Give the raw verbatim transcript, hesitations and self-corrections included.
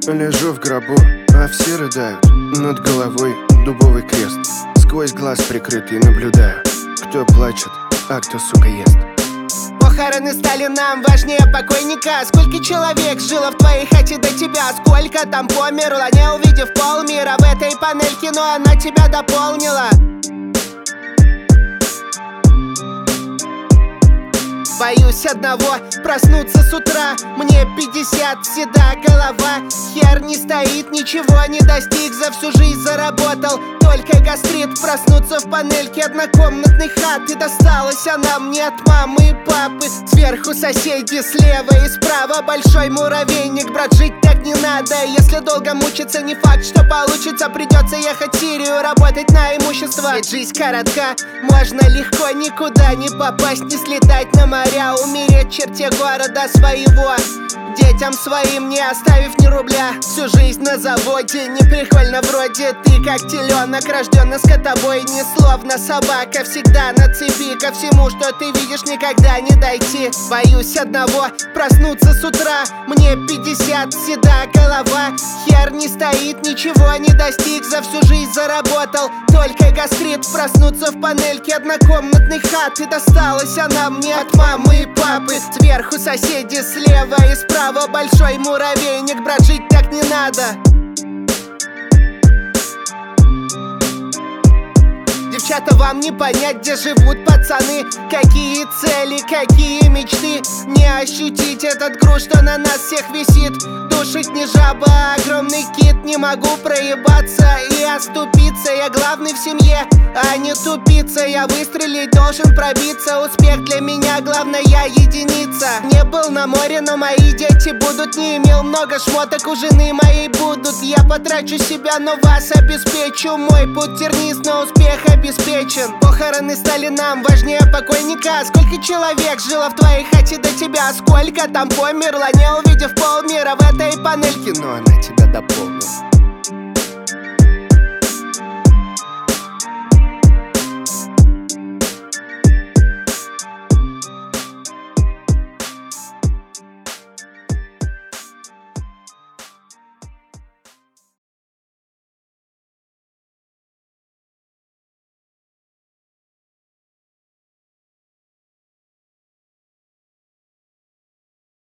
Лежу в гробу, а все рыдают. Над головой дубовый крест. Сквозь глаз прикрытый наблюдаю, кто плачет, а кто, сука, ест. Похороны стали нам важнее покойника. Сколько человек жило в твоей хате до тебя? Сколько там померло, не увидев полмира в этой панельке, но она тебя дополнила. Боюсь одного, проснуться с утра. Мне пятьдесят, седа голова. Хер не стоит, ничего не достиг. За всю жизнь заработал только гастрит. Проснуться в панельке однокомнатной хаты. Досталась она мне от мамы и папы. Сверху соседи, слева и справа большой муравейник. Брат, жить так не надо. Если долго мучиться, не факт, что получится. Придется ехать в Сирию, работать на имущество. Ведь жизнь коротка, можно легко никуда не попасть, не слетать на море, умереть в черте города своего. Детям своим не оставив ни рубля. Всю жизнь на заводе, не прикольно вроде. Ты как теленок, рожден на скотобойне. Словно собака, всегда на цепи. Ко всему, что ты видишь, никогда не дойти. Боюсь одного, проснуться с утра. Мне пятьдесят, седа голова. Хер не стоит, ничего не достиг. За всю жизнь заработал только гастрит. Проснуться в панельке однокомнатной хаты. Досталась она мне от мамы и папы. Сверху соседи, слева и справа большой муравейник. Брат, жить так не надо. Девчата, вам не понять, где живут пацаны. Какие цели, какие мечты. Не ощутить этот груз, что на нас всех висит. Душить не жаба, а огромный кит. Не могу проебаться и оступиться. Я главный в семье, а не тупица. Я выстрелить должен пробиться. Успех для меня главная единица. Не был на море, но мои дети будут. Не имел много шмоток, у жены моей будут. Я потрачу себя, но вас обеспечу. Мой путь тернист, но успех обеспечен. Похороны стали нам важнее покойника. Сколько человек жило в твоей хате до тебя? Сколько там померло, не увидев полмира в этой панельке, но она тебя дополнила.